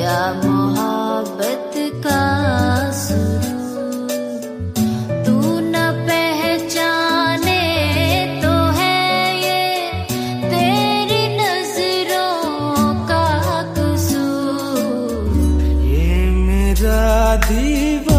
या मोहब्बत का सुरूर तू न पहचाने तो है ये तेरी नजरों का कसूर। ये मेरा दीवाना